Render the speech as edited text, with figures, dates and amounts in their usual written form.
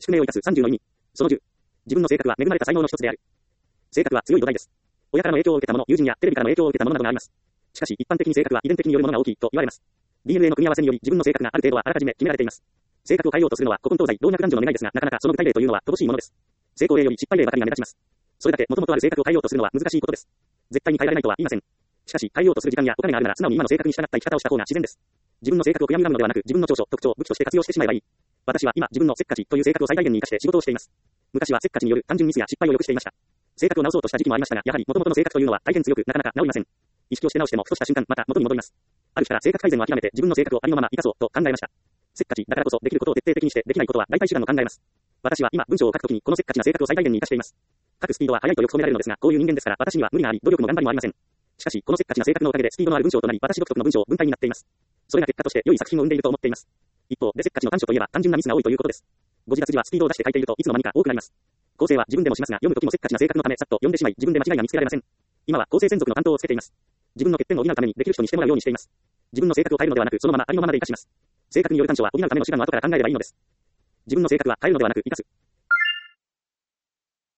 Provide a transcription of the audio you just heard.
宿命を生かす30の意味。その10。自分の性格は恵まれた才能の一つである。性格は強い土台です。親からの影響を受けた者、友人やテレビからの影響を受けた者などがあります。しかし、一般的に性格は遺伝的によるものが大きいと言われます。DNA の組み合わせにより自分の性格がある程度はあらかじめ決められています。性格を変えようとするのは古今東西老若男女の願いですが、なかなかその具体例というのは乏しいものです。成功例より失敗例ばかりが目立ちます。それだけ元々ある性格を変えようとするのは難しいことです。絶対に変えられないとは言いません。しかし、変えようとする時間やお金があるなら素直に今の性格に従った生き方をした方が自然です。自分の性格を悔やむのではなく、自分の長所、特徴、武器として活用してしまえばいい。私は今、自分のせっかちという性格を最大限に活かして仕事をしています。昔はせっかちによる単純ミスや失敗をよくしていました。性格を直そうとした時期もありましたが、やはり元々の性格というのは大変強く、なかなか直りません。意識をして直してもふとした瞬間、また元に戻ります。ある日から性格改善を諦めて自分の性格をありのまま生かそうと考えました。せっかちだからこそできることを徹底的にしてできないことは大体手段を考えます。私は今文章を書くときにこのせっかちな性格を最大限に活かしています。書くスピードは速いとよく褒められるのですが、こういう人間ですから私には無理があり、努力も頑張りもありません。しかし、このせっかちな性格のおかげでスピードのある文章となり、私独特の文章、文体になっています。それが結果として良い作品を生んでいると思っています。一方でせっかちの短所といえば単純なミスが多いということです。誤字脱字はスピードを出して書いているといつの間にか多くなります。構成は自分でもしますが、読むときもせっかちな性格のためさっと読んでしまい、自分で間違いが見つけられません。今は構成専属の担当をつけています。自分の欠点を補うためにできる人にしてもらうようにしています。自分の性格を変えるのではなく、そのままありのままで生かします。性格による短所は補うための手段を後から考えればいいのです。自分の性格は変えるのではなく生かす。